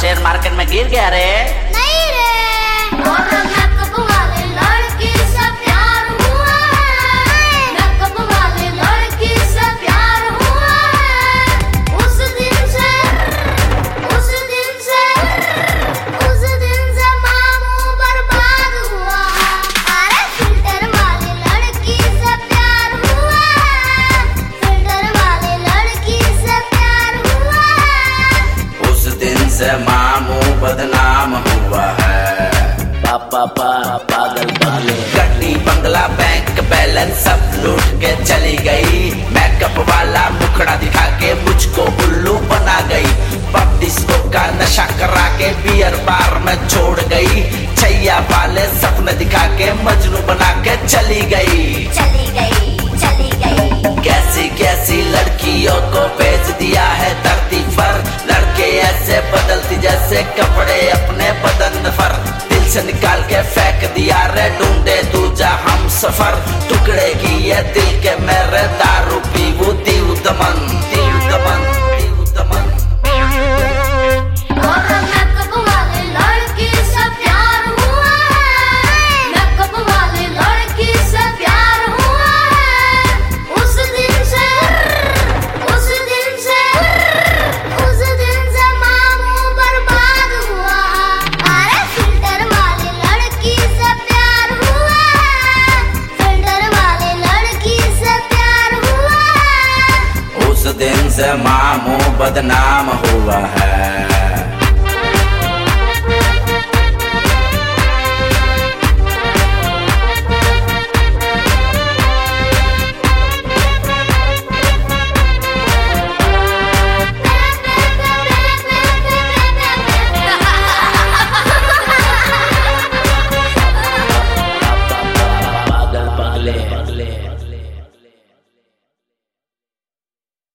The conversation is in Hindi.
शेयर मार्केट में गिर गया रे? नहीं रे। और मेकअप वाले लड़की से प्यार हुआ है, मेकअप वाले लड़की से प्यार हुआ है। उस दिन से मामू बर्बाद हुआ है। अरे फिल्टर वाली लड़की से प्यार हुआ है, फिल्टर वाली लड़की से प्यार हुआ है। उस दिन से मामू बदनाम हुआ है। पापा पागल वाले गड्डी बंगला बैंक बैलेंस सब लूट के चली गई। मेकअप वाला मुखड़ा दिखा के मुझको उल्लू बना गई। पब डिस्को का नशा करा के बियर बार में छोड़ गई। छैया वाले सपने दिखा के मजनू बना के चली गई। कैसी कैसी लड़कियों को बेच दिया है धरती पर। लड़के ऐसे बदलती जैसे कपड़े अपने बदन पर। दिल से निकाल के फेंक दिया रे, ढूंढे दूजा हम सफर। टुकड़े की ये दिल के मेरे दारू पीवू दीव दमन, दीव दमन, दीव दमन। और मेकअप वाले लड़की से प्यार हुआ है, मेकअप वाली लड़की से प्यार हुआ है। उस दिन से मामू बर्बाद हुआ है। अरे फिल्टर वाली लड़की से प्यार हुआ है, फिल्टर वाली लड़की से प्यार हुआ है। उस दिन से मामू बदनाम हुआ है।